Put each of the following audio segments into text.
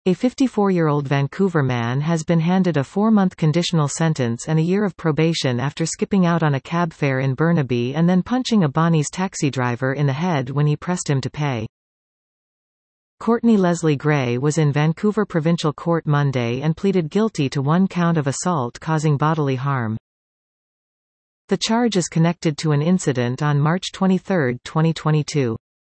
A 54-year-old Vancouver man has been handed a 4-month conditional sentence and a year of probation after skipping out on a cab fare in Burnaby and then punching a Bonnie's taxi driver in the head when he pressed him to pay. Courtney Leslie Gray was in Vancouver Provincial Court Monday and pleaded guilty to 1 count of assault causing bodily harm. The charge is connected to an incident on March 23, 2022.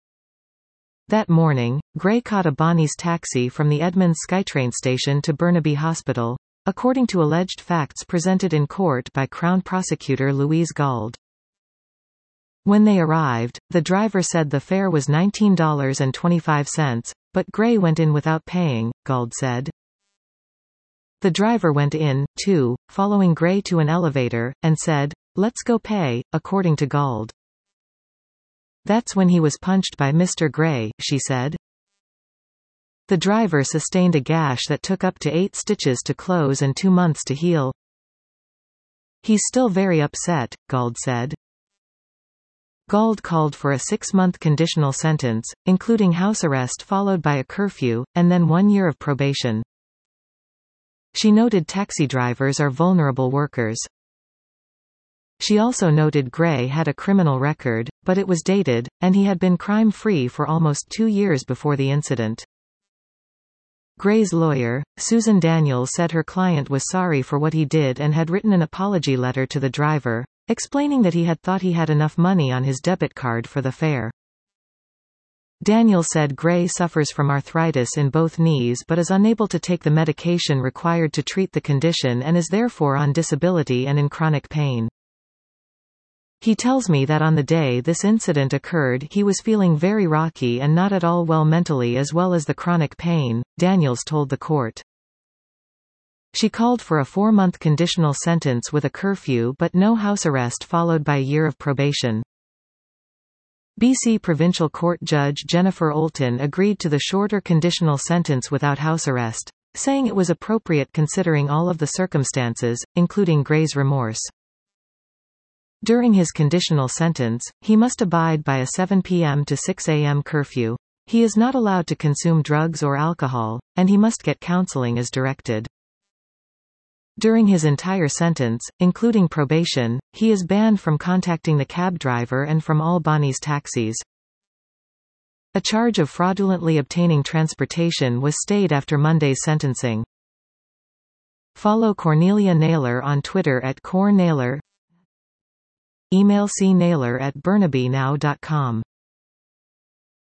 That morning, Gray caught a Bonnie's taxi from the Edmonds SkyTrain station to Burnaby Hospital, according to alleged facts presented in court by Crown Prosecutor Louise Gauld. When they arrived, the driver said the fare was $19.25, but Gray went in without paying, Gauld said. The driver went in, too, following Gray to an elevator, and said, "Let's go pay," according to Gauld. That's when he was punched by Mr. Gray, she said. The driver sustained a gash that took up to 8 stitches to close and 2 months to heal. He's still very upset, Gauld said. Gauld called for a 6-month conditional sentence, including house arrest followed by a curfew, and then 1 year of probation. She noted taxi drivers are vulnerable workers. She also noted Gray had a criminal record, but it was dated, and he had been crime-free for almost 2 years before the incident. Gray's lawyer, Susan Daniels, said her client was sorry for what he did and had written an apology letter to the driver, explaining that he had thought he had enough money on his debit card for the fare. Daniels said Gray suffers from arthritis in both knees but is unable to take the medication required to treat the condition and is therefore on disability and in chronic pain. He tells me that on the day this incident occurred he was feeling very rocky and not at all well mentally as well as the chronic pain, Daniels told the court. She called for a 4-month conditional sentence with a curfew but no house arrest followed by a year of probation. BC Provincial Court Judge Jennifer Olton agreed to the shorter conditional sentence without house arrest, saying it was appropriate considering all of the circumstances, including Gray's remorse. During his conditional sentence, he must abide by a 7 p.m. to 6 a.m. curfew. He is not allowed to consume drugs or alcohol, and he must get counseling as directed. During his entire sentence, including probation, he is banned from contacting the cab driver and from all Bonnie's taxis. A charge of fraudulently obtaining transportation was stayed after Monday's sentencing. Follow Cornelia Naylor on Twitter @CorNaylor. Email cnaylor@burnabynow.com.